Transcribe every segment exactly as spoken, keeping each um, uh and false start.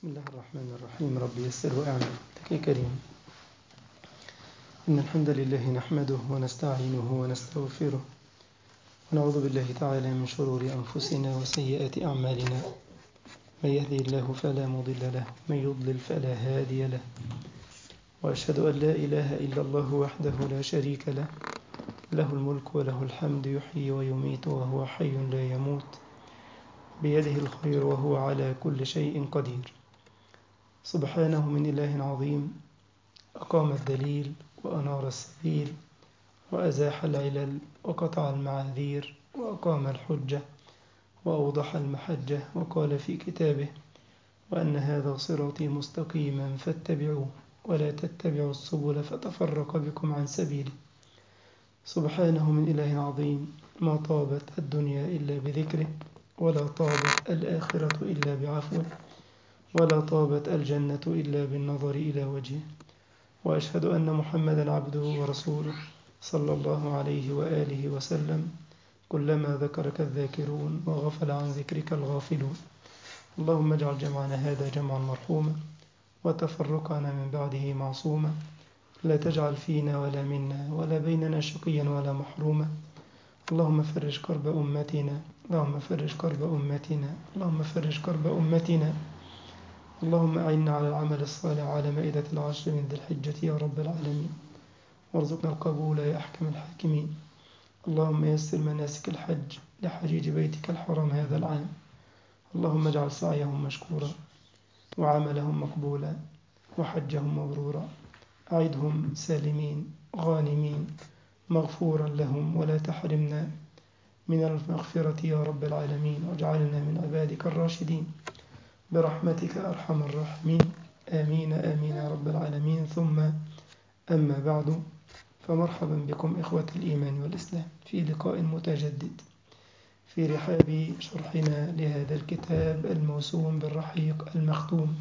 بسم الله الرحمن الرحيم. رب يسر وأعن لك يا كريم. إن الحمد لله نحمده ونستعينه ونستغفره ونعوذ بالله تعالى من شرور أنفسنا وسيئات أعمالنا. من يهدي الله فلا مضل له ومن يضلل فلا هادي له، وأشهد أن لا إله إلا الله وحده لا شريك له، له الملك وله الحمد، يحيي ويميت وهو حي لا يموت، بيده الخير وهو على كل شيء قدير. سبحانه من إله عظيم أقام الدليل وأنار السبيل وأزاح العلل وقطع المعاذير وأقام الحجة وأوضح المحجة، وقال في كتابه: وأن هذا صراطي مستقيما فاتبعوه ولا تتبعوا السبل فتفرق بكم عن سبيله. سبحانه من إله عظيم ما طابت الدنيا إلا بذكره، ولا طابت الآخرة إلا بعفوه، ولا طابت الجنة إلا بالنظر إلى وجهه. وأشهد أن محمدا عبده ورسوله صلى الله عليه وآله وسلم. كلما ذكرك الذاكرون وغفل عن ذكرك الغافلون. اللهم اجعل جمعنا هذا جمعا مرحوما وتفرقنا من بعده معصوما، لا تجعل فينا ولا منا ولا بيننا شقيا ولا محروما. اللهم فرج كرب أمتنا، اللهم فرج كرب أمتنا، اللهم فرج كرب أمتنا. اللهم أعنا على العمل الصالح على مائدة العشر من ذي الحجة يا رب العالمين، وارزقنا القبول يا أحكم الحاكمين. اللهم يسر مناسك الحج لحجيج بيتك الحرام هذا العام. اللهم اجعل سعيهم مشكورا وعملهم مقبولا وحجهم مبرورا. أعدهم سالمين غانمين مغفورا لهم، ولا تحرمنا من المغفرة يا رب العالمين، واجعلنا من عبادك الراشدين برحمتك أرحم الراحمين. آمين آمين يا رب العالمين. ثم أما بعد، فمرحبا بكم إخوة الإيمان والإسلام في لقاء متجدد في رحاب شرحنا لهذا الكتاب الموسوم بالرحيق المختوم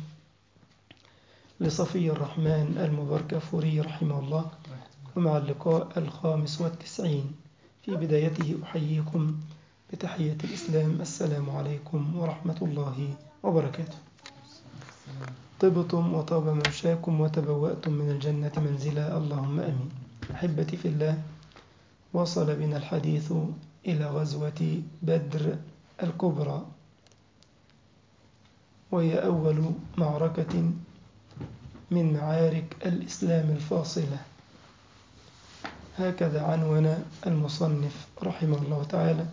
لصفي الرحمن المباركفوري رحمه الله، ومع اللقاء الخامس والتسعين. في بدايته أحييكم بتحية الإسلام: السلام عليكم ورحمة الله وبركاته. طبتم وطاب ممشاكم وتبوأتم من الجنة منزلا، اللهم أمين. أحبتي في الله، وصل بنا الحديث إلى غزوة بدر الكبرى، وهي أول معركة من معارك الإسلام الفاصلة. هكذا عنوان المصنف رحمه الله تعالى.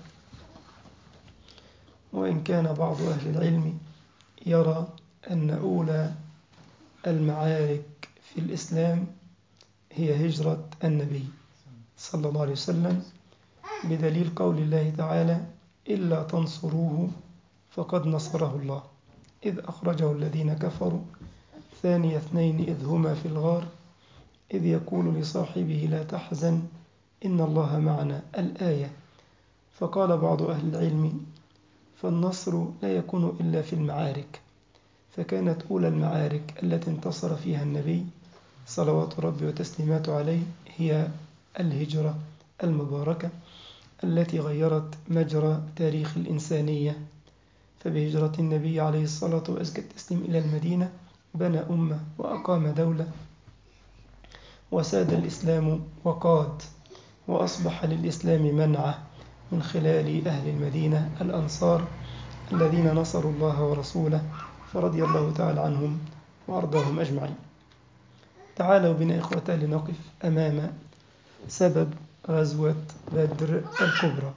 وإن كان بعض أهل العلم يرى أن أولى المعارك في الإسلام هي هجرة النبي صلى الله عليه وسلم، بدليل قول الله تعالى: إلا تنصروه فقد نصره الله إذ أخرجه الذين كفروا ثاني اثنين إذ هما في الغار إذ يقول لصاحبه لا تحزن إن الله معنا، الآية. فقال بعض أهل العلم: فالنصر لا يكون إلا في المعارك، فكانت أولى المعارك التي انتصر فيها النبي صلوات ربي وتسليماته عليه هي الهجرة المباركة التي غيرت مجرى تاريخ الإنسانية. فبهجرة النبي عليه الصلاة وأزكى التسليم إلى المدينة بنى أمة وأقام دولة، وساد الإسلام وقاد، وأصبح للإسلام منعة من خلال أهل المدينة الأنصار الذين نصروا الله ورسوله، فرضي الله تعالى عنهم وأرضاهم أجمعين. تعالوا بنا إخوة لنقف أمام سبب غزوة بدر الكبرى.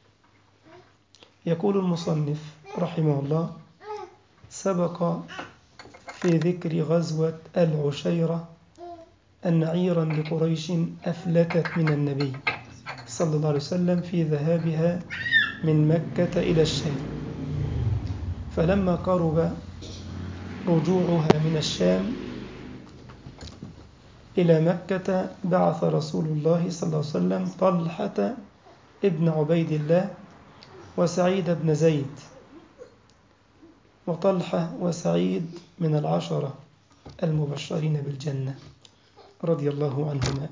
يقول المصنف رحمه الله: سبق في ذكر غزوة العشيرة أن عيرا لقريش أفلتت من النبي صلى الله عليه وسلم في ذهابها من مكة إلى الشام، فلما قرب رجوعها من الشام إلى مكة بعث رسول الله صلى الله عليه وسلم طلحة ابن عبيد الله وسعيد بن زيد. وطلحة وسعيد من العشرة المبشرين بالجنة رضي الله عنهما.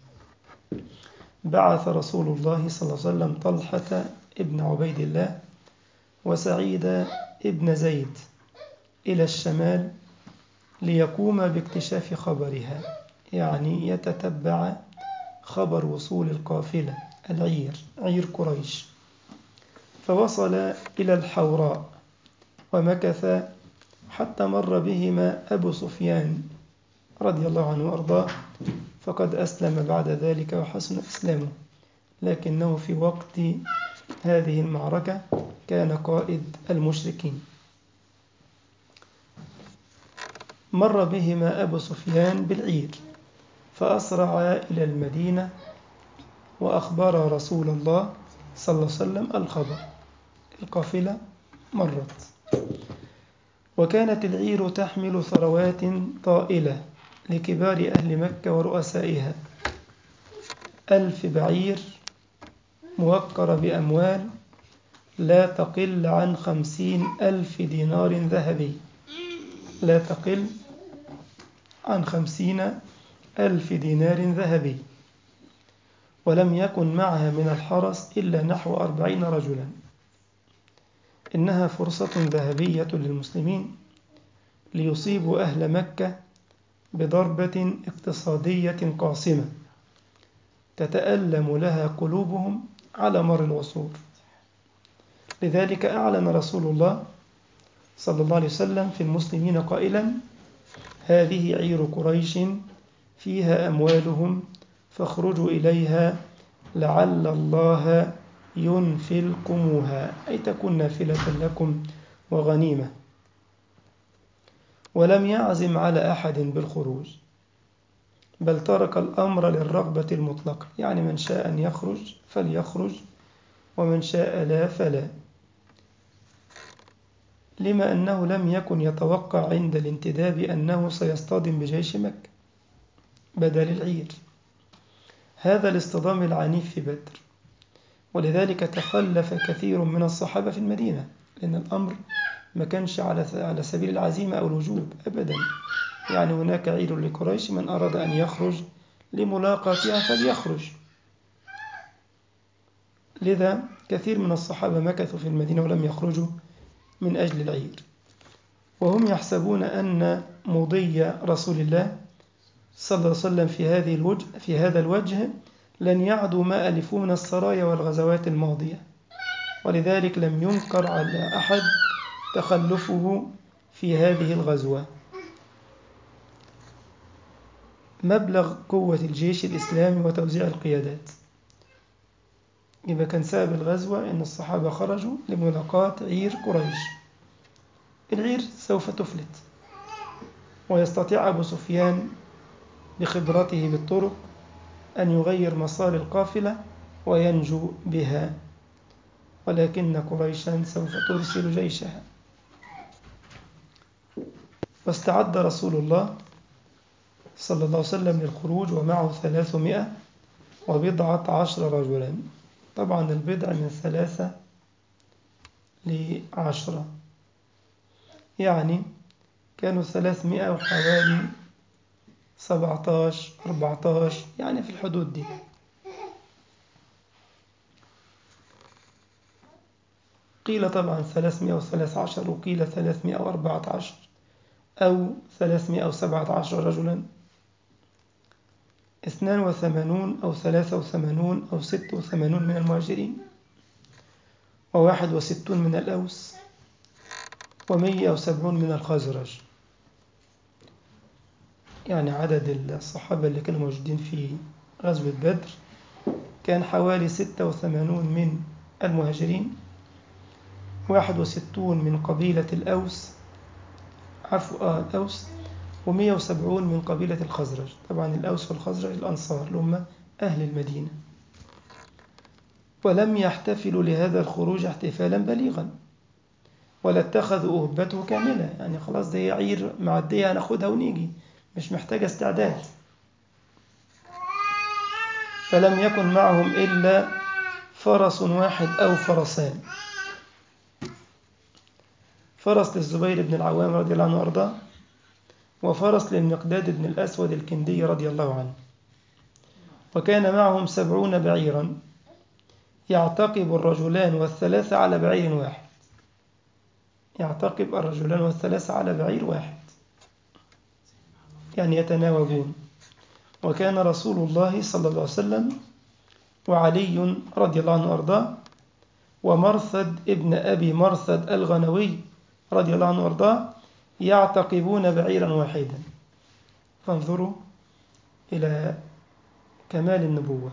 بعث رسول الله صلى الله عليه وسلم طلحة ابن عبيد الله وسعيد ابن زيد إلى الشمال ليقوم باكتشاف خبرها، يعني يتتبع خبر وصول القافلة العير، عير قريش. فوصل إلى الحوراء ومكث حتى مر بهما أبو سفيان رضي الله عنه وأرضاه، فقد أسلم بعد ذلك وحسن إسلامه، لكنه في وقت هذه المعركة كان قائد المشركين. مر بهما أبو سفيان بالعير فأسرع إلى المدينة وأخبر رسول الله صلى الله عليه وسلم الخبر. القافلة مرت، وكانت العير تحمل ثروات طائلة لكبار أهل مكة ورؤسائها، ألف بعير موقر بأموال لا تقل عن خمسين ألف دينار ذهبي، لا تقل عن خمسين ألف دينار ذهبي. ولم يكن معها من الحرس إلا نحو أربعين رجلا. إنها فرصة ذهبية للمسلمين ليصيبوا أهل مكة بضربة اقتصادية قاصمة تتألم لها قلوبهم على مر العصور. لذلك أعلن رسول الله صلى الله عليه وسلم في المسلمين قائلا: هذه عير قريش فيها أموالهم فاخرجوا إليها لعل الله ينفلكموها، أي تكون نافلة لكم وغنيمة. ولم يعزم على أحد بالخروج، بل ترك الأمر للرغبة المطلقة، يعني من شاء أن يخرج فليخرج ومن شاء لا فلا، لما أنه لم يكن يتوقع عند الانتداب أنه سيصطدم بجيش مكة بدل العير، هذا الاصطدام العنيف في بدر. ولذلك تخلف كثير من الصحابة في المدينة، لأن الأمر ما كانش على سبيل العزيمة أو الوجوب أبدا، يعني هناك عير لقريش، من أراد أن يخرج لملاقاتها فليخرج. لذا كثير من الصحابة مكثوا في المدينة ولم يخرجوا من أجل العير، وهم يحسبون أن مضي رسول الله صلى الله عليه وسلم في هذه الوجه في هذا الوجه لن يعدوا ما ألفوا من السرايا والغزوات الماضية، ولذلك لم ينكر على أحد تخلفه في هذه الغزوة. مبلغ قوة الجيش الإسلامي وتوزيع القيادات، يبقى كان سبب الغزوة أن الصحابة خرجوا لملاقاة عير قريش. العير سوف تفلت، ويستطيع أبو سفيان بخبرته بالطرق أن يغير مسار القافلة وينجو بها، ولكن قريشا سوف ترسل جيشها. واستعد رسول الله صلى الله عليه وسلم للخروج ومعه ثلاثمائة وبضعة عشر رجلا، طبعا البضع من ثلاثة لعشرة، يعني كانوا ثلاثمائة وحوالي سبعتاشر أربعتاشر، يعني في الحدود دي. قيل طبعا ثلاثمائة وثلاثة عشر، وقيل ثلاثمائة وأربعة عشر، أو ثلاثمائة وسبعة عشر رجلا، اثنان وثمانون أو ثلاثة وثمانون أو ستة وثمانون من المهاجرين، وواحد وستون من الأوس، ومية وسبعون من الخزرج. يعني عدد الصحابة اللي كانوا موجودين في غزوة بدر كان حوالي ستة وثمانون من المهاجرين، واحد وستون من قبيلة الأوس عفوا آه الأوس، ومئة وسبعون من قبيلة الخزرج. طبعا الأوس والخزرج الأنصار اللي هم أهل المدينة. ولم يحتفلوا لهذا الخروج احتفالا بليغا، ولا اتخذوا أهبته كاملة، يعني خلاص دي عير معدية هناخدها ونيجي، مش محتاجة استعداد. فلم يكن معهم إلا فرس واحد أو فرسان، فرس للزبير بن العوام رضي الله عنه وأرضاه، وفرس للمقداد بن الأسود الكندي رضي الله عنه. وكان معهم سبعون بعيرا يعتقب الرجلان والثلاثة على بعير واحد، يعتقب الرجلان والثلاثة على بعير واحد، يعني يتناوبون. وكان رسول الله صلى الله عليه وسلم وعلي رضي الله عنه وأرضاه ومرثد ابن أبي مرثد الغنوي رضي الله عنه وأرضاه يعتقبون بعيرا واحدا. فانظروا إلى كمال النبوة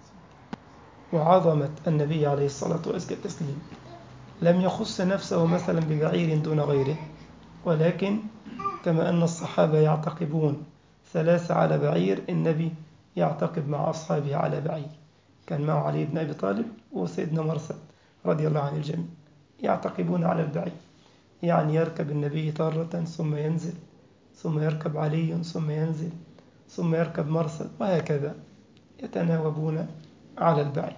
وعظمة النبي عليه الصلاة والسلام. لم يخص نفسه مثلا ببعير دون غيره، ولكن كما أن الصحابة يعتقبون ثلاثة على بعير، النبي يعتقب مع أصحابه على بعير. كان معه علي بن أبي طالب وسيدنا مرثد رضي الله عن الجميع يعتقبون على البعير، يعني يركب النبي طارة ثم ينزل، ثم يركب علي ثم ينزل، ثم يركب مرثد، وهكذا يتناوبون على البعير.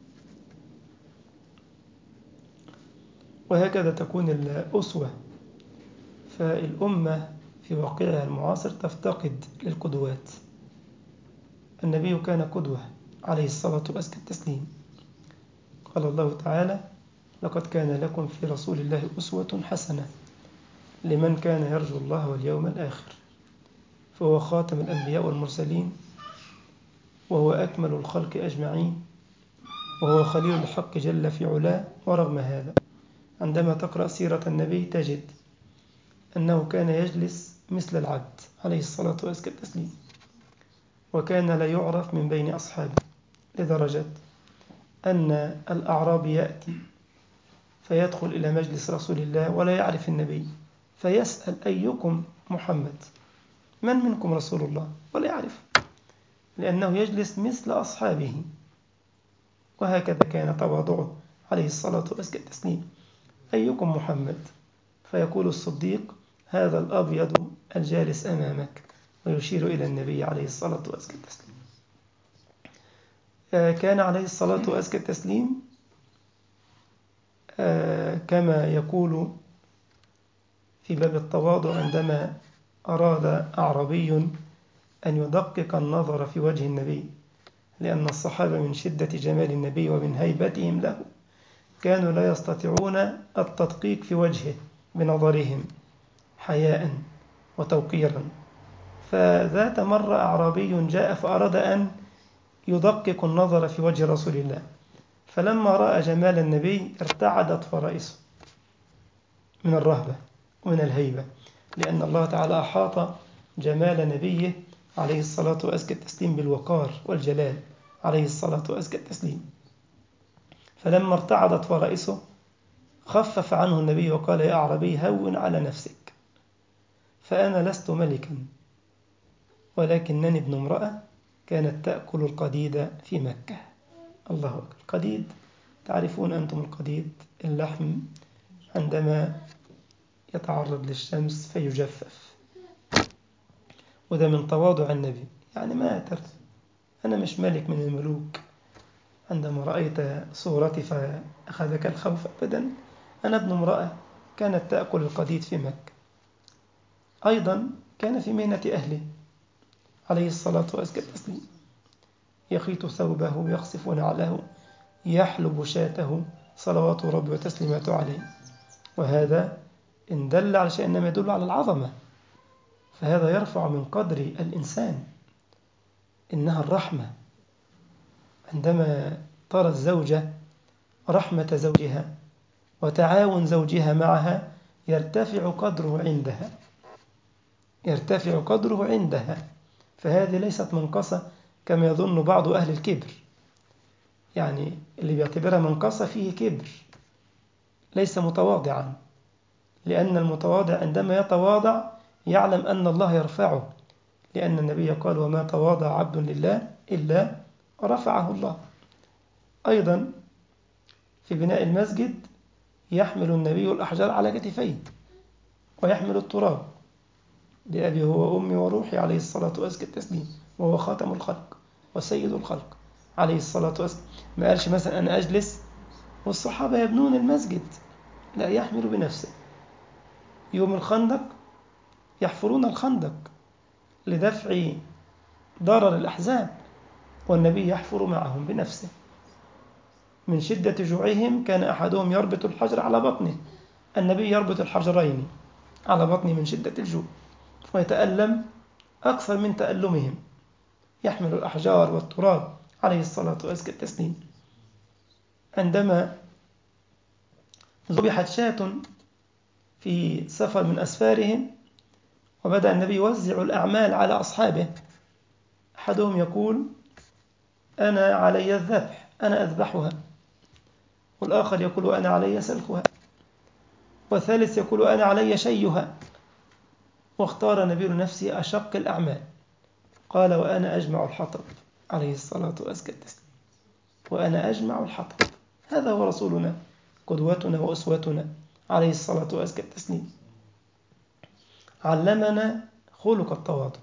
وهكذا تكون الأسوة. فالأمة في واقعها المعاصر تفتقد للقدوات. النبي كان قدوة عليه الصلاة والتسليم. قال الله تعالى: لقد كان لكم في رسول الله أسوة حسنة لمن كان يرجو الله واليوم الآخر. فهو خاتم الأنبياء والمرسلين، وهو أكمل الخلق أجمعين، وهو خليل الحق جل في علاه. ورغم هذا عندما تقرأ سيرة النبي تجد أنه كان يجلس مثل العبد عليه الصلاة والتسليم، وكان لا يعرف من بين أصحابه، لدرجة أن الأعرابي يأتي فيدخل إلى مجلس رسول الله ولا يعرف النبي، فيسأل: أيكم محمد؟ من منكم رسول الله؟ ولا يعرف، لأنه يجلس مثل أصحابه. وهكذا كان تواضعه عليه الصلاة والتسليم. أيكم محمد؟ فيقول الصديق: هذا الأبيض الجالس أمامك، ويشير إلى النبي عليه الصلاة والتسليم. كان عليه الصلاة والتسليم كما يقول في باب التواضع، عندما أراد أعرابي أن يدقق النظر في وجه النبي، لأن الصحابة من شدة جمال النبي ومن هيبتهم له كانوا لا يستطيعون التدقيق في وجهه بنظرهم حياء وتوقيرا. فذات مرة أعرابي جاء فأراد أن يدقق النظر في وجه رسول الله، فلما رأى جمال النبي ارتعدت فرائسه من الرهبة ومن الهيبة، لأن الله تعالى أحاط جمال نبيه عليه الصلاة والتسليم بالوقار والجلال عليه الصلاة والتسليم. فلما ارتعدت فرائسه خفف عنه النبي وقال: يا أعرابي هون على نفسك، فأنا لست ملكا، ولكنني ابن امرأة كانت تأكل القديد في مكة. الله أكبر. القديد تعرفون أنتم القديد، اللحم عندما يتعرض للشمس فيجفف، وده من تواضع النبي، يعني ما أترت أنا مش ملك من الملوك عندما رأيت صورتي فأخذك الخوف، أبدا، أنا ابن امرأة كانت تأكل القديد في مكة. أيضا كان في مهنة أهله عليه الصلاة والسلام، يخيط ثوبه، يخصف نعله، يحلب شاته، صلوات ربي وتسليماته عليه. وهذا إن دل على شيء إنما يدل على العظمة، فهذا يرفع من قدر الإنسان. إنها الرحمة، عندما ترى الزوجة رحمة زوجها وتعاون زوجها معها يرتفع قدره عندها، يرتفع قدره عندها. فهذه ليست منقصة كما يظن بعض أهل الكبر، يعني اللي بيعتبرها منقصة فيه كبر، ليس متواضعا، لأن المتواضع عندما يتواضع يعلم أن الله يرفعه، لأن النبي قال: وما تواضع عبد لله إلا رفعه الله. أيضا في بناء المسجد يحمل النبي الأحجار على كتفيه ويحمل التراب بأبي هو وأمي وروحي عليه الصلاة والتسليم، وهو خاتم الخلق وسيد الخلق عليه الصلاة والسلام. ما قالش مثلا أنا أجلس والصحابة يبنون المسجد، لا، يحمل بنفسه. يوم الخندق يحفرون الخندق لدفع ضرر الأحزاب، والنبي يحفر معهم بنفسه. من شدة جوعهم كان أحدهم يربط الحجر على بطنه النبي يربط الحجرين على بطنه من شدة الجوع ويتألم أكثر من تألمهم، يحمل الأحجار والتراب عليه الصلاة وأزكى التسليم. عندما ذبحت شاة في سفر من أسفارهم وبدأ النبي يوزع الأعمال على أصحابه، أحدهم يقول أنا علي الذبح، أنا أذبحها، والآخر يقول أنا علي سلخها، والثالث يقول أنا علي شيها، واختار النبي لنفسه أشق الأعمال، قال وأنا أجمع الحطب عليه الصلاة وأزكى التسليم، وأنا أجمع الحطب. هذا هو رسولنا قدوتنا وأسوتنا عليه الصلاة وأزكى التسليم. علمنا خلق التواضع،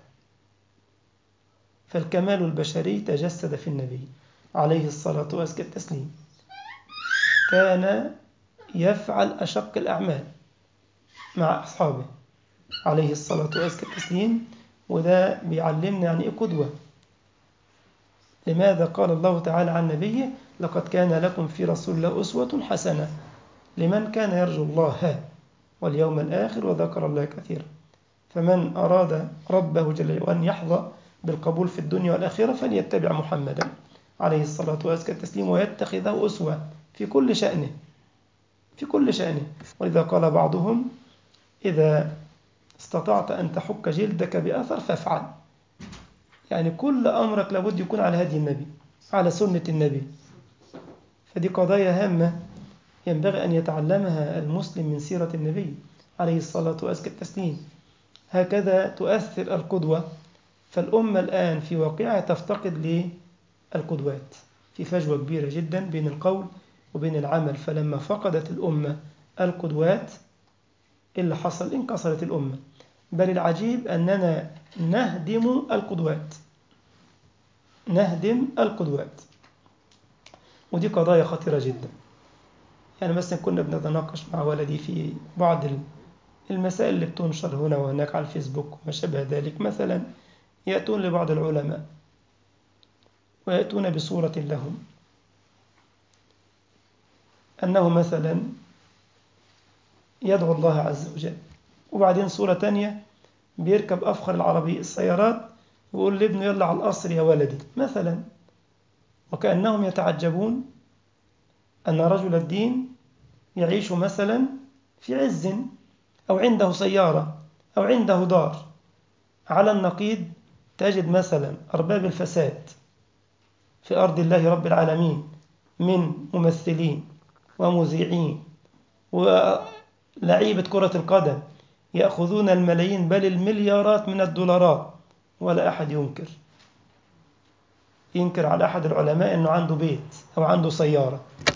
فالكمال البشري تجسد في النبي عليه الصلاة وأزكى التسليم. كان يفعل أشق الأعمال مع أصحابه عليه الصلاة وأزكى التسليم، وده بيعلمنا يعني إيه قدوة. لماذا قال الله تعالى عن نبيه لقد كان لكم في رسول الله أسوة حسنة لمن كان يرجو الله واليوم الآخر وذكر الله كثيرا. فمن أراد ربه جل وأن يحظى بالقبول في الدنيا والآخرة فليتبع محمدا عليه الصلاة وأزكى التسليم ويتخذه أسوة في كل شأنه في كل شأنه. ولذا قال بعضهم إذا استطعت أن تحك جلدك بأثر فافعل، يعني كل أمرك لابد يكون على هدي النبي على سنة النبي. فدي قضايا هامة ينبغي أن يتعلمها المسلم من سيرة النبي عليه الصلاة وأزكى التسليم. هكذا تؤثر القدوة. فالأمة الآن في واقعها تفتقد للقدوات، في فجوة كبيرة جدا بين القول وبين العمل. فلما فقدت الأمة القدوات اللي حصل انكسرت الأمة. بل العجيب أننا نهدم القدوات نهدم القدوات ودي قضايا خطيرة جدا. يعني مثلا كنا بنتناقش مع ولدي في بعض المسائل اللي بتنشر هنا وهناك على الفيسبوك وما شابه ذلك. مثلا يأتون لبعض العلماء ويأتون بصورة لهم أنه مثلا يدعو الله عز وجل، وبعدين صورة تانية بيركب أفخر العربي السيارات ويقول لابنه يلا على القصر يا ولدي مثلا، وكأنهم يتعجبون أن رجل الدين يعيش مثلا في عز أو عنده سيارة أو عنده دار. على النقيض تجد مثلا أرباب الفساد في أرض الله رب العالمين من ممثلين ومذيعين ولعيبة كرة القدم يأخذون الملايين بل المليارات من الدولارات، ولا أحد ينكر ينكر على أحد العلماء أنه عنده بيت أو عنده سيارة.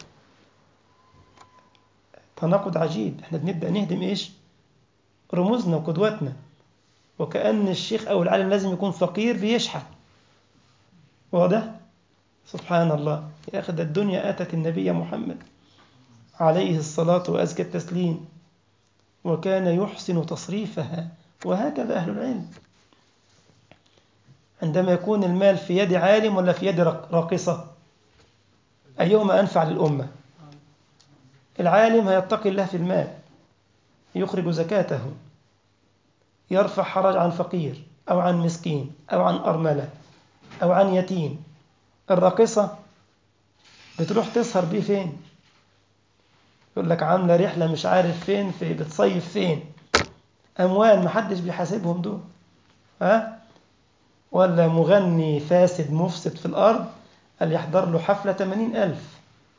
تناقض عجيب. احنا بنبدأ نهدم إيش؟ رموزنا وقدوتنا. وكأن الشيخ أو العالم لازم يكون فقير بيشحت. واضح؟ سبحان الله يا أخي، ده الدنيا آتت النبي محمد عليه الصلاة وأزكى التسليم وكان يحسن تصريفها. وهكذا أهل العلم، عندما يكون المال في يد عالم ولا في يد راقصة أيهما أنفع للأمة؟ العالم هيتقي الله في المال، يخرج زكاته، يرفع حرج عن فقير أو عن مسكين أو عن أرملة أو عن يتيم. الراقصة بتروح تسهر بيه فين؟ يقول لك عاملة رحلة مش عارف فين، في بتصيف فين، أموال محدش بيحاسبهم دول. ها؟ ولا مغني فاسد مفسد في الأرض قال يحضر له حفلة ثمانين ألف،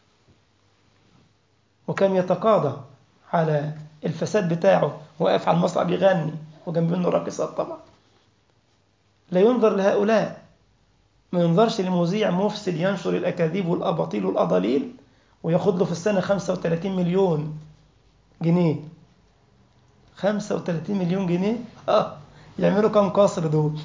وكم يتقاضى على الفساد بتاعه، واقف على المسرح بيغني وجنب منه راقصات. طبعا لا ينظر لهؤلاء، ما ينظرش لمذيع مفسد ينشر الأكاذيب والأباطيل والأضاليل وياخد له في السنة خمسة وثلاثين مليون جنيه. خمسة وثلاثين مليون جنيه اه يعملوا كم قصر دول؟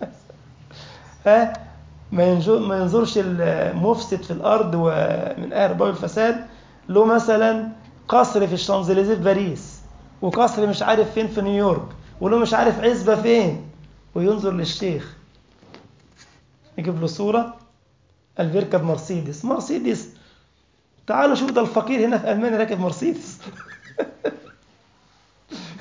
ها ما ينظر ما ينظرش المفسد في الأرض ومن أهل باب الفساد له مثلا قصر في الشانزليزيه في باريس، وقصر مش عارف فين في نيويورك، وله مش عارف عزبة فين، وينظر للشيخ يجيب له صورة اللي بيركب مرسيدس. مرسيدس تعالوا شوف ده الفقير هنا في ألمانيا راكب مرسيدس.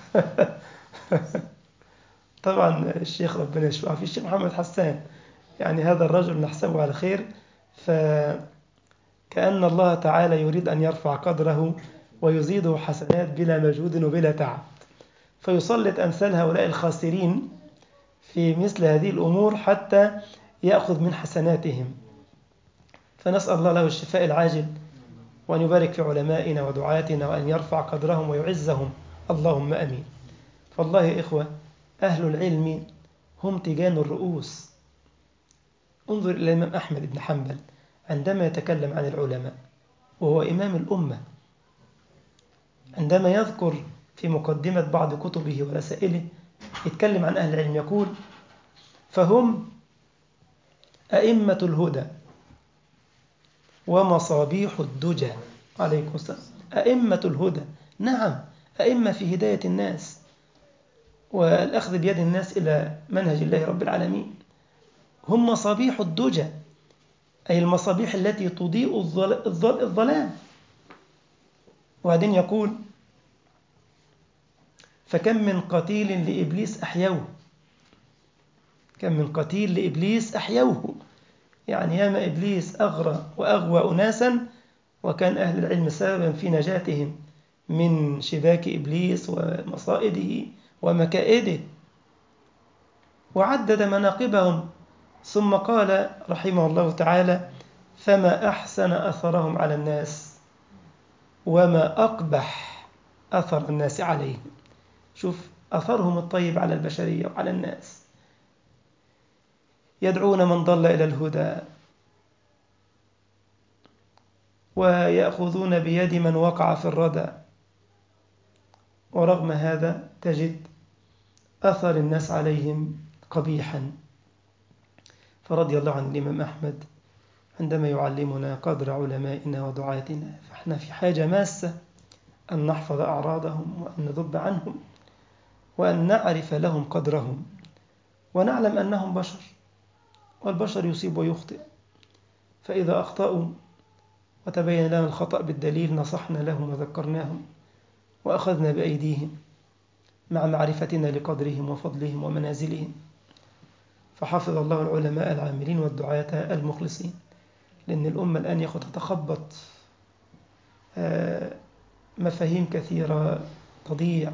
طبعا الشيخ ربنا يشفعه في الشيخ محمد حسان، يعني هذا الرجل نحسبه على خير، فكأن الله تعالى يريد أن يرفع قدره ويزيده حسنات بلا مجهود وبلا تعب، فيسلط أمثال هؤلاء الخاسرين في مثل هذه الأمور حتى يأخذ من حسناتهم. فنسأل الله له الشفاء العاجل، وأن يبارك في علمائنا ودعاتنا، وأن يرفع قدرهم ويعزهم، اللهم أمين. فالله يا إخوة، أهل العلم هم تيجان الرؤوس. انظر إلى الإمام أحمد بن حنبل عندما يتكلم عن العلماء وهو إمام الأمة، عندما يذكر في مقدمة بعض كتبه ورسائله يتكلم عن أهل العلم يقول: فهم أئمة الهدى ومصابيح الدجى. عليكم السلام. أئمة الهدى، نعم، أئمة في هداية الناس والأخذ بيد الناس إلى منهج الله رب العالمين. هم مصابيح الدجى، أي المصابيح التي تضيء الظل- الظل- الظلام. وبعدين يقول: فكم من قتيل لإبليس أحيوه. كم من قتيل لإبليس أحيوه، يعني ياما إبليس أغرى وأغوى أناسا، وكان أهل العلم سببا في نجاتهم من شباك إبليس ومصائده ومكائده. وعدد مناقبهم ثم قال رحمه الله تعالى: فما أحسن أثرهم على الناس وما أقبح أثر الناس عليهم. شوف أثرهم الطيب على البشرية وعلى الناس، يدعون من ضل إلى الهدى ويأخذون بيد من وقع في الردى، ورغم هذا تجد أثر الناس عليهم قبيحا. فرضي الله عن الإمام أحمد عندما يعلمنا قدر علمائنا ودعاتنا، فإحنا في حاجة ماسة أن نحفظ أعراضهم وأن نذب عنهم وأن نعرف لهم قدرهم، ونعلم أنهم بشر والبشر يصيب ويخطئ، فإذا أخطأوا وتبين لنا الخطأ بالدليل نصحنا لهم وذكرناهم وأخذنا بأيديهم مع معرفتنا لقدرهم وفضلهم ومنازلهم. فحفظ الله العلماء العاملين والدعاة المخلصين، لأن الأمة الآن ياخد تتخبط، مفاهيم كثيرة تضيع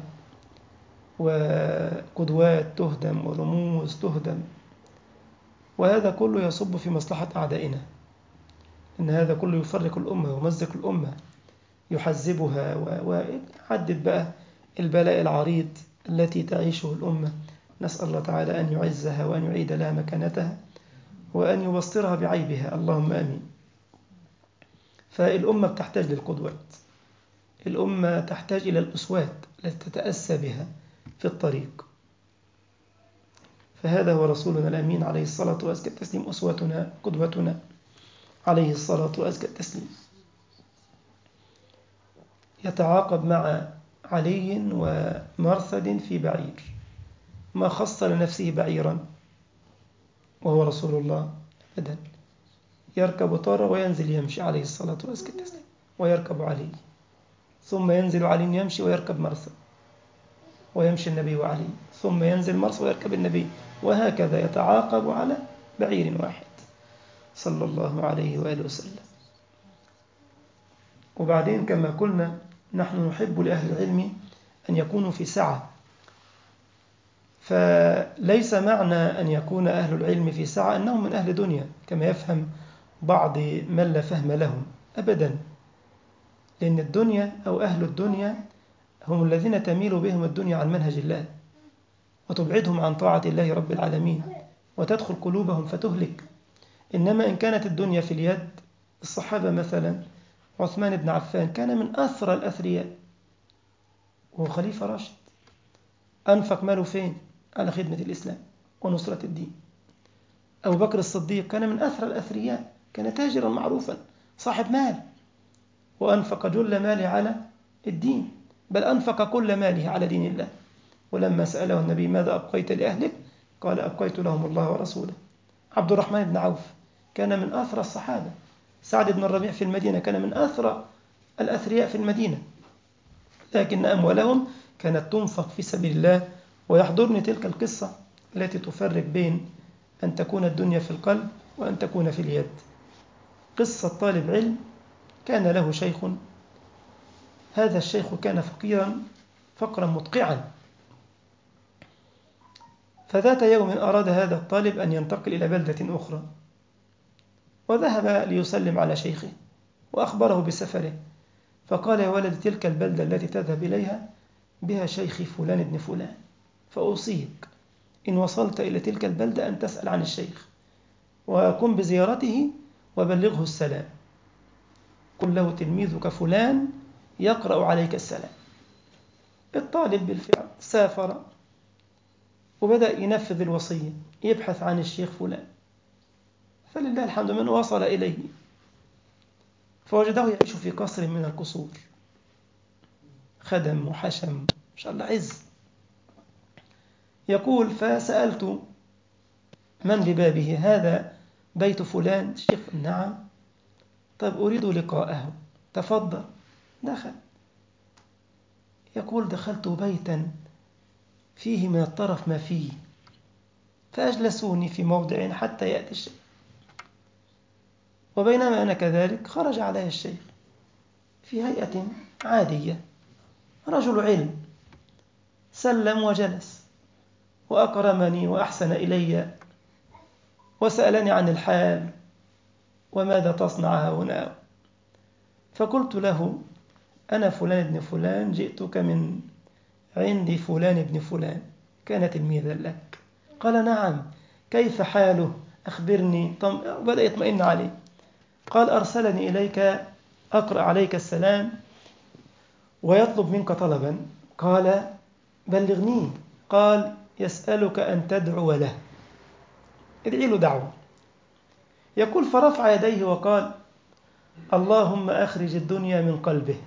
وقدوات تهدم ورموز تهدم، وهذا كله يصب في مصلحة أعدائنا، إن هذا كله يفرق الأمة ويمزق الأمة، يحزبها ويعدد بقى البلاء العريض التي تعيشه الأمة. نسأل الله تعالى أن يعزها وأن يعيد لها مكانتها وأن يبصرها بعيبها، اللهم آمين. فالأمة بتحتاج للقدوات، الأمة تحتاج إلى الأسوات التي تتأسى بها في الطريق. فهذا هو رسولنا الأمين عليه الصلاة وأزكى التسليم، أسوتنا قدوتنا عليه الصلاة وأزكى التسليم. يتعاقب مع علي ومرثد في بعير، ما خص لنفسه بعيرا وهو رسول الله أبدا، يركب طارة وينزل يمشي عليه الصلاة وأزكى التسليم، ويركب علي، ثم ينزل علي يمشي ويركب مرثد، ويمشي النبي وعلي، ثم ينزل مرثد ويركب النبي، وهكذا يتعاقب على بعير واحد صلى الله عليه وآله وسلم. وبعدين كما قلنا نحن نحب لأهل العلم أن يكونوا في سعة، فليس معنى أن يكون أهل العلم في سعة أنهم من أهل دنيا كما يفهم بعض من لا فهم لهم، أبدا، لأن الدنيا أو أهل الدنيا هم الذين تميل بهم الدنيا عن منهج الله وتبعدهم عن طاعة الله رب العالمين وتدخل قلوبهم فتهلك. إنما إن كانت الدنيا في اليد، الصحابة مثلا عثمان بن عفان كان من أثرى الأثرياء وهو خليفة راشد، أنفق ماله فين؟ على خدمة الإسلام ونصرة الدين. أبو بكر الصديق كان من أثرى الأثرياء، كان تاجرا معروفا صاحب مال، وأنفق جل ماله على الدين، بل أنفق كل ماله على دين الله. ولما سأله النبي ماذا أبقيت لأهلك؟ قال أبقيت لهم الله ورسوله. عبد الرحمن بن عوف كان من أثرى الصحابة. سعد بن الربيع في المدينة كان من أثرى الأثرياء في المدينة، لكن أموالهم كانت تنفق في سبيل الله. ويحضرني تلك القصة التي تفرق بين أن تكون الدنيا في القلب وأن تكون في اليد. قصة طالب علم كان له شيخ، هذا الشيخ كان فقيرا فقرا مدقعا. فذات يوم أراد هذا الطالب أن ينتقل إلى بلدة أخرى، وذهب ليسلم على شيخه وأخبره بسفره. فقال: يا ولد، تلك البلدة التي تذهب إليها بها شيخي فلان ابن فلان، فأوصيك إن وصلت إلى تلك البلدة أن تسأل عن الشيخ وقم بزيارته وبلغه السلام. قل له تلميذك فلان يقرأ عليك السلام. الطالب بالفعل سافر وبدأ ينفذ الوصية، يبحث عن الشيخ فلان. فلله الحمد من وصل إليه فوجده يعيش في قصر من القصور، خدم وحشم ما شاء الله عز. يقول: فسألت من ببابه: هذا بيت فلان؟ الشيخ: نعم. طيب أريد لقاءه. تفضل. دخل. يقول: دخلت بيتا فيه من الطرف ما فيه، فأجلسوني في موضع حتى يأتي الشيخ. وبينما أنا كذلك خرج علي الشيخ في هيئة عادية، رجل علم، سلم وجلس وأكرمني وأحسن إلي وسألني عن الحال وماذا تصنع هنا. فقلت له: أنا فلان ابن فلان، جئتك من عند فلان ابن فلان، كان تلميذا لك. قال: نعم. كيف حاله؟ أخبرني. بدأ يطمئن عليه. قال: أرسلني إليك أقرأ عليك السلام ويطلب منك طلبا. قال: بلغني. قال: يسألك أن تدعو له، ادعي له دعوة. يقول: فرفع يديه وقال: اللهم أخرج الدنيا من قلبه.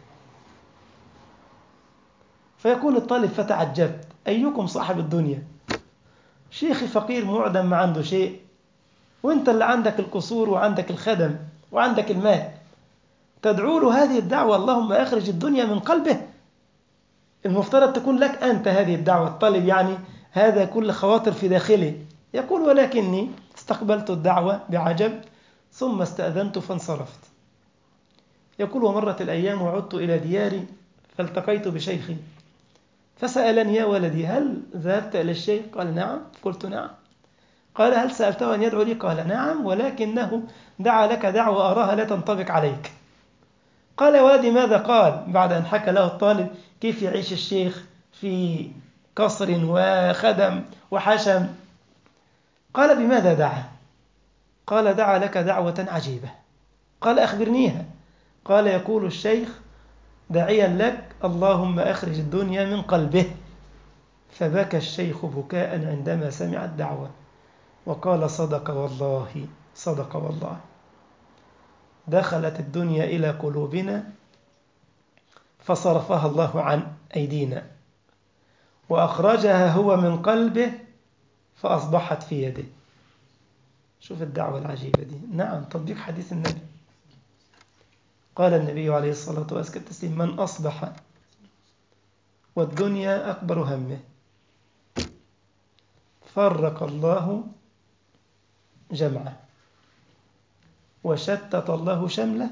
فيقول الطالب: فتعجبت، أيكم صاحب الدنيا؟ شيخي فقير معدم ما عنده شيء، وانت اللي عندك القصور وعندك الخدم وعندك المال، تدعو له هذه الدعوة: اللهم أخرج الدنيا من قلبه؟ المفترض تكون لك أنت هذه الدعوة. الطالب يعني هذا كل خواطر في داخله. يقول: ولكني استقبلت الدعوة بعجب ثم استأذنت فانصرفت. يقول: ومرت الأيام وعدت إلى دياري فالتقيت بشيخي فسألني: يا ولدي، هل ذهبت إلى الشيخ؟ قال: نعم. قلت: نعم. قال: هل سألته أن يدعو لي؟ قال: نعم، ولكنه دعا لك دعوة أراها لا تنطبق عليك. قال: يا ولدي، ماذا قال؟ بعد أن حكى له الطالب كيف يعيش الشيخ في قصر وخدم وحشم. قال: بماذا دعا؟ قال: دعا لك دعوة عجيبة. قال: أخبرنيها. قال: يقول الشيخ داعيا لك: اللهم أخرج الدنيا من قلبه. فبكى الشيخ بكاء عندما سمع الدعوة وقال: صدق والله، صدق والله. دخلت الدنيا إلى قلوبنا فصرفها الله عن أيدينا، وأخرجها هو من قلبه فأصبحت في يده. شوف الدعوة العجيبة دي. نعم، تطبيق حديث النبي. قال النبي عليه الصلاة والسلام: من أصبح والدنيا أكبر همه فرق الله جمعه وشتت الله شمله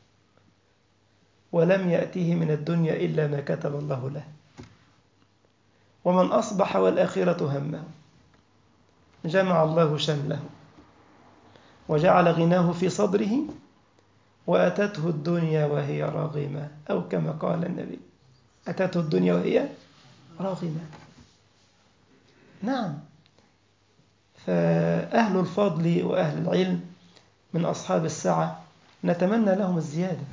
ولم يأته من الدنيا إلا ما كتب الله له. ومن أصبح والآخرة همه جمع الله شمله وجعل غناه في صدره وأتته الدنيا وهي راغمة، أو كما قال النبي: أتته الدنيا وهي راغمة. نعم. فأهل الفضل وأهل العلم من أصحاب السعة نتمنى لهم الزيادة.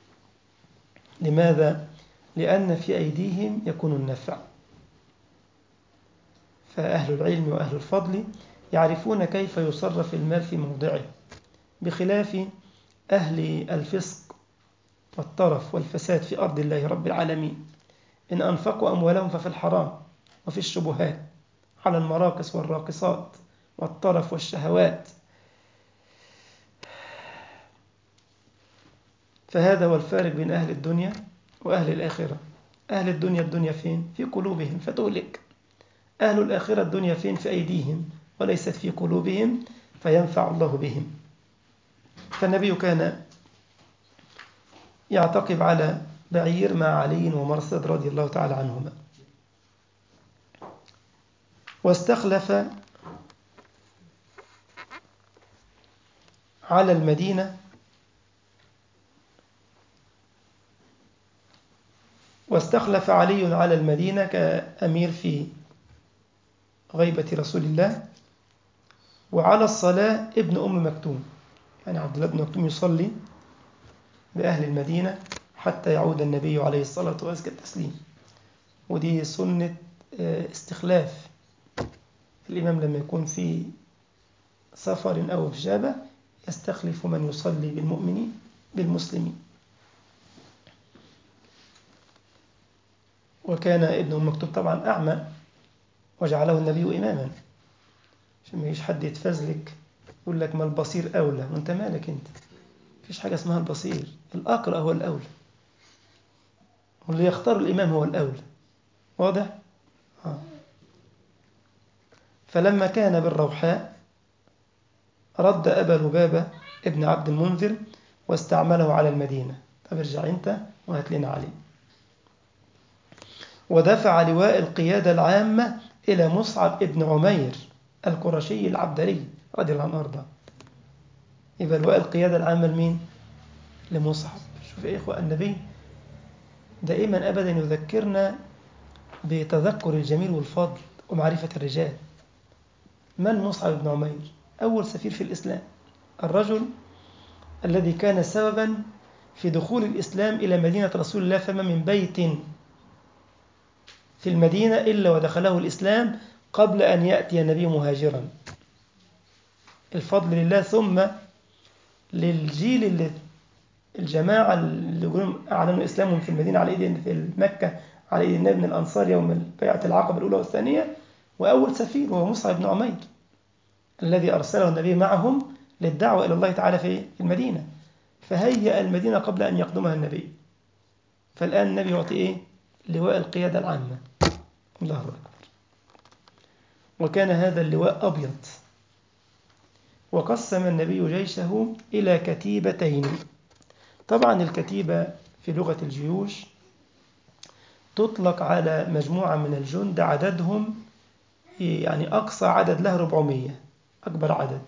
لماذا؟ لأن في أيديهم يكون النفع. فأهل العلم وأهل الفضل يعرفون كيف يصرف المال في موضعه، بخلاف أهل الفسق والطرف والفساد في أرض الله رب العالمين. إن أنفقوا أموالهم ففي الحرام وفي الشبهات على المراقص والراقصات والطرف والشهوات. فهذا هو الفارق بين أهل الدنيا وأهل الآخرة. أهل الدنيا الدنيا فين؟ في قلوبهم فتهلك. أهل الآخرة الدنيا فين؟ في أيديهم وليست في قلوبهم فينفع الله بهم. فالنبي كان يعتقب على بعير مع علي ومرثد رضي الله تعالى عنهما، واستخلف على المدينة واستخلف علي على المدينة كأمير في غيبة رسول الله، وعلى الصلاة ابن أم مكتوم، يعني عبد الله بن مكتوم يصلي بأهل المدينة حتى يعود النبي عليه الصلاة والتسليم. ودي سنة استخلاف الإمام لما يكون في سفر أو في جابة يستخلف من يصلي بالمؤمنين بالمسلمين. وكان ابن أم مكتوم طبعا أعمى وجعله النبي إماما، عشان ما يجيش حد يتفزلك يقول لك ما البصير أولى، وانت مالك انت؟ مفيش حاجة اسمها البصير، الأقرأ هو الأولى، واللي يختار الإمام هو الأولى. واضح؟ آه. فلما كان بالروحاء رد أبا لبابة ابن عبد المنذر واستعمله على المدينة. طب ارجع انت وهات لنا عليه. ودفع لواء القيادة العامة إلى مصعب ابن عمير القرشي العبدري رضي الله عنه وارضاه. يبقى لواء القيادة العامة لمين؟ لمصعب. شوف يا إخوة، النبي دائما أبدا يذكرنا بتذكر الجميل والفضل ومعرفة الرجال. من مصعب بن عمير؟ أول سفير في الإسلام، الرجل الذي كان سببا في دخول الإسلام إلى مدينة رسول الله، فما من بيت في المدينة إلا ودخله الإسلام قبل أن يأتي النبي مهاجرا. الفضل لله، ثم للجيل اللي الجماعة اللي أعلنوا إسلامهم في المدينة على إيد في مكة على إيد النبي من الأنصار يوم بيعة العقبة الأولى والثانية. وأول سفير هو مصعب بن عمير الذي أرسله النبي معهم للدعوة إلى الله تعالى في المدينة، فهيأ المدينة قبل أن يقدمها النبي. فالآن النبي يعطي إيه؟ لواء القيادة العامة. الله أكبر. وكان هذا اللواء أبيض. وقسم النبي جيشه إلى كتيبتين. طبعا الكتيبة في لغة الجيوش تطلق على مجموعة من الجند عددهم يعني أقصى عدد له أربعمائة، أكبر عدد.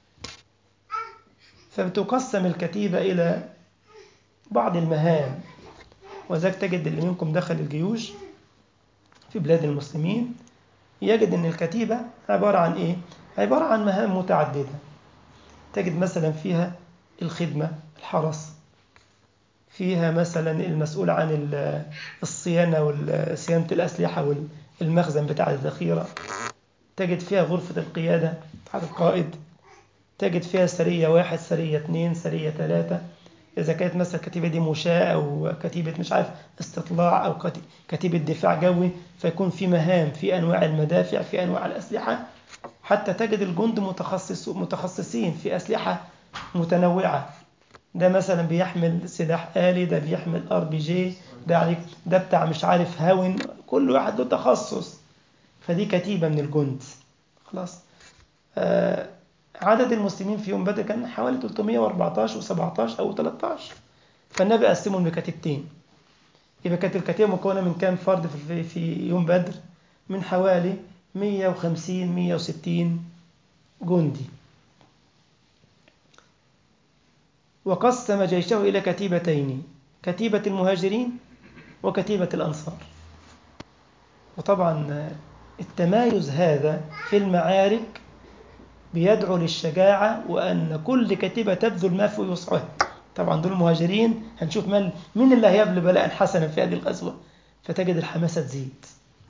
فبتقسم الكتيبة إلى بعض المهام. وذلك تجد اللي منكم دخل الجيوش في بلاد المسلمين يجد أن الكتيبة عبارة عن إيه؟ عبارة عن مهام متعددة. تجد مثلا فيها الخدمة، الحرس، فيها مثلا المسؤول عن الصيانة وصيانة الأسلحة والمخزن بتاع الذخيرة. تجد فيها غرفة القيادة بتاع القائد. تجد فيها سرية واحد، سرية اثنين، سرية ثلاثة. إذا كانت مثلا كتيبة دي مشاة أو كتيبة مش عارف استطلاع أو كتيبة دفاع جوي، فيكون في مهام في أنواع المدافع، في أنواع الأسلحة. حتى تجد الجند متخصص متخصصين في أسلحة متنوعة. ده مثلا بيحمل سلاح آلي، ده بيحمل ار بي جي، ده عليك ده بتاع مش عارف هاون، كل واحد له تخصص. فدي كتيبة من الجند. خلاص. آه عدد المسلمين في يوم بدر كان حوالي ثلاثمائة وأربعة عشر و17 أو ثلاثة عشر. فالنبي قسمهم لكتيبتين. يبقى كانت الكتيبة مكونة من كام فرد في, في يوم بدر؟ من حوالي مئة وخمسين مئة وستين جندي. وقسم جيشه إلى كتيبتين، كتيبة المهاجرين وكتيبة الأنصار. وطبعا التمايز هذا في المعارك بيدعو للشجاعة، وأن كل كتيبة تبذل ما في وسعها. طبعا دول المهاجرين هنشوف من من اللي هيبذل بلاء حسنا في هذه الغزوة، فتجد الحماسة تزيد.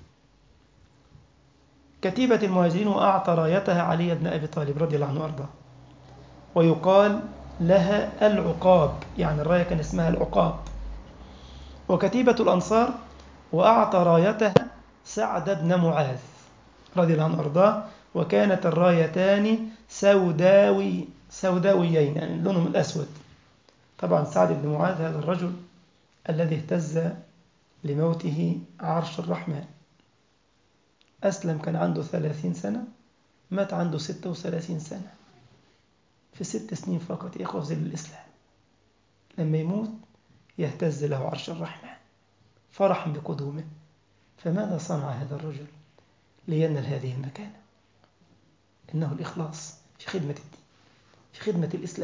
كتيبة المهاجرين وأعطى رايتها علي بن أبي طالب رضي الله عنه وأرضاه، ويقال لها العقاب، يعني الراية كان اسمها العقاب. وكتيبة الأنصار وأعطى رايتها سعد بن معاذ رضي الله عنه وأرضاه، وكانت الرايتان سوداوي سوداويين، يعني لونهم الأسود. طبعا سعد بن معاذ هذا الرجل الذي اهتز لموته عرش الرحمن. أسلم كان عنده ثلاثين سنة، مات عنده ستة وثلاثين سنة، في ست سنين فقط يا إخوة في ظل الإسلام. لما يموت يهتز له عرش الرحمن فرحا بقدومه. فماذا صنع هذا الرجل لينال هذه المكانة؟ إنه الإخلاص في خدمة الدين، في خدمة الإسلام.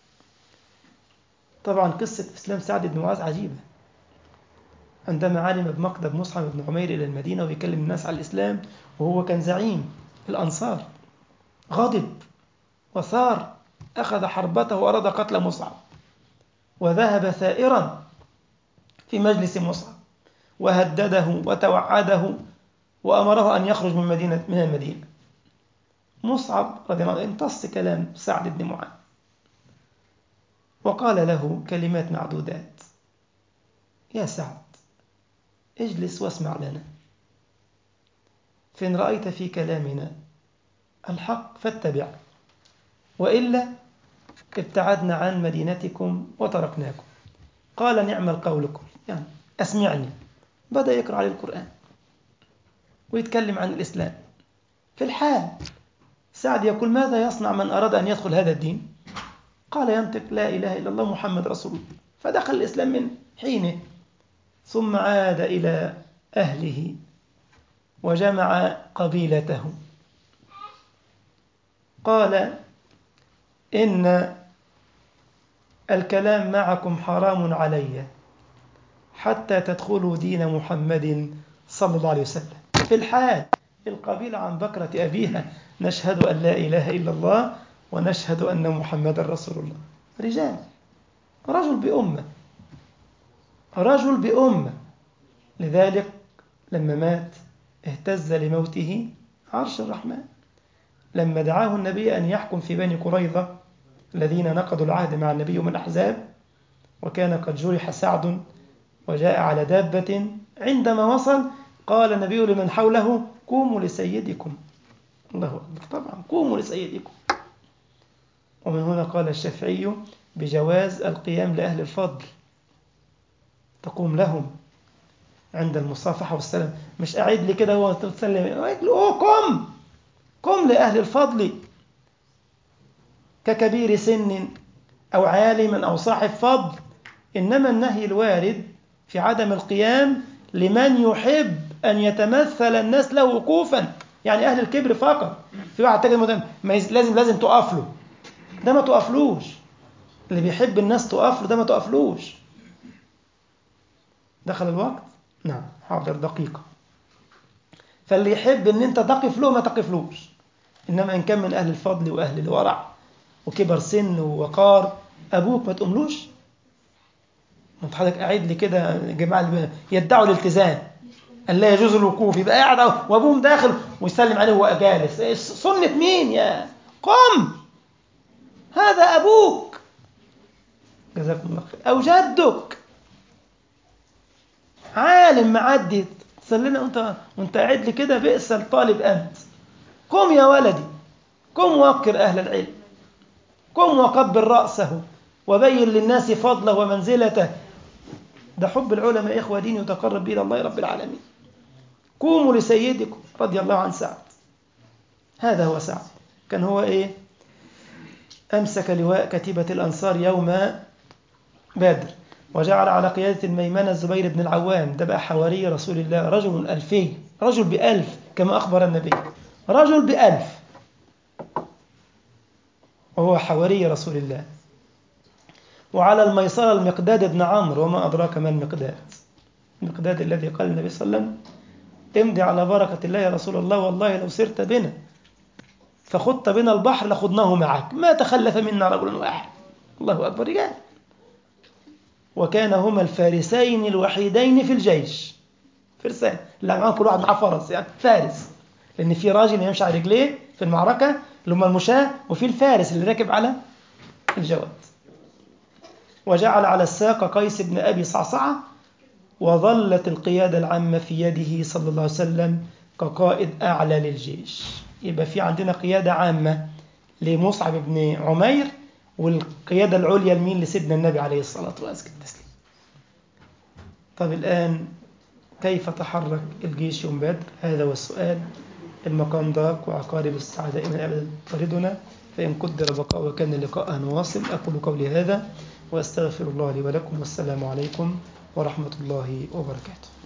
طبعا قصة إسلام سعد بن معاذ عجيبة. عندما علم بمقدم مصعب بن عمير إلى المدينة ويكلم الناس على الإسلام، وهو كان زعيم الأنصار، غضب وثار، أخذ حربته وأراد قتل مصعب، وذهب ثائرا في مجلس مصعب وهدده وتوعده وأمره أن يخرج من مدينة من المدينة. مصعب رضي الله عنه امتص كلام سعد بن معاذ وقال له كلمات معدودات: يا سعد، اجلس واسمع لنا، فإن رأيت في كلامنا الحق فاتبع، وإلا ابتعدنا عن مدينتكم وتركناكم. قال: نعم القول، يعني أسمعني. بدأ يقرأ عليه القرآن ويتكلم عن الإسلام. في الحال سعد يقول: ماذا يصنع من أراد أن يدخل هذا الدين؟ قال ينطق: لا إله إلا الله محمد رسول الله. فدخل الإسلام من حينه، ثم عاد إلى أهله وجمع قبيلته. قال: إن الكلام معكم حرام علي حتى تدخلوا دين محمد صلى الله عليه وسلم. في الحال القبيلة عن بكرة أبيها: نشهد أن لا إله إلا الله ونشهد أن محمد رسول الله. رجال، رجل بأمة، رجل بأمة. لذلك لما مات اهتز لموته عرش الرحمن. لما دعاه النبي أن يحكم في بني قريظة الذين نقضوا العهد مع النبي يوم الأحزاب، وكان قد جرح سعد وجاء على دابة، عندما وصل قال النبي لمن حوله: قوموا لسيدكم. الله أكبر، طبعا قوموا لسيدكم. ومن هنا قال الشافعي بجواز القيام لأهل الفضل، تقوم لهم عند المصافحة والسلام، مش قاعد لي كده هو تسلم، أوه قم قم لأهل الفضل ككبير سن أو عالم أو صاحب فضل. إنما النهي الوارد في عدم القيام لمن يحب أن يتمثل الناس له وقوفا، يعني أهل الكبر فقط. في واحد تجد ما لازم لازم تقف له، ده ما تقفلوش. اللي بيحب الناس تقف له، ده ما تقفلوش. دخل الوقت؟ نعم، حاضر دقيقة. فاللي يحب ان انت تقف له ما تقفلوش. انما ان كان من اهل الفضل واهل الورع وكبر سن ووقار، ابوك ما تقوملوش. انت حضرتك قاعد لي كده جماعه اللي يدعوا الالتزام ان لا يجوز الوقوف، يبقى قاعد وابوهم داخل ويسلم عليه وهو جالس. سنه مين يا قم؟ هذا ابوك جزاكم الله خير، او جدك عالم معدي تسلمنا وانت وانت قاعد لي كده. بئس الطالب انت. قم يا ولدي، قم وقر اهل العلم، قم وقبل راسه وبين للناس فضله ومنزلته. ده حب العلماء يا إخوة دين يتقرب به إلى الله رب العالمين. قوموا لسيدكم رضي الله عن سعد. هذا هو سعد. كان هو إيه؟ أمسك لواء كتيبة الأنصار يوم بدر، وجعل على قيادة الميمنة الزبير بن العوام. ده بقى حواري رسول الله، رجل ألفي، رجل بألف كما أخبر النبي، رجل بألف، وهو حواري رسول الله. وعلى الميسرة المقداد بن عمرو، وما أدراك ما المقداد؟ المقداد الذي قال النبي صلى الله عليه وسلم: امضي على بركة الله يا رسول الله، والله لو سرت بنا فخضت بنا البحر لخضناه معك، ما تخلف منا رجل واحد. الله أكبر، رجال. وكان هما الفارسين الوحيدين في الجيش، فرسان، اللي معاهم كل واحد معاه فرس، يعني فارس، لأن في راجل يمشي على رجليه في المعركة اللي هم المشاة، وفي الفارس اللي راكب على الجواد. وجعل على الساق قيس بن أبي صعصعة، وظلت القيادة العامة في يده صلى الله عليه وسلم كقائد أعلى للجيش. يبقى في عندنا قيادة عامة لمصعب بن عمير، والقيادة العليا لمين؟ لسيدنا النبي عليه الصلاة والسلام. طب الآن كيف تحرك الجيش يوم بدر؟ هذا هو السؤال. المقام ضاق وعقارب السعادة إلى الأبد تطاردنا، فإن قدر بقاء وكان اللقاء نواصل. أقول قولي هذا وأستغفر الله لي ولكم، والسلام عليكم ورحمة الله وبركاته.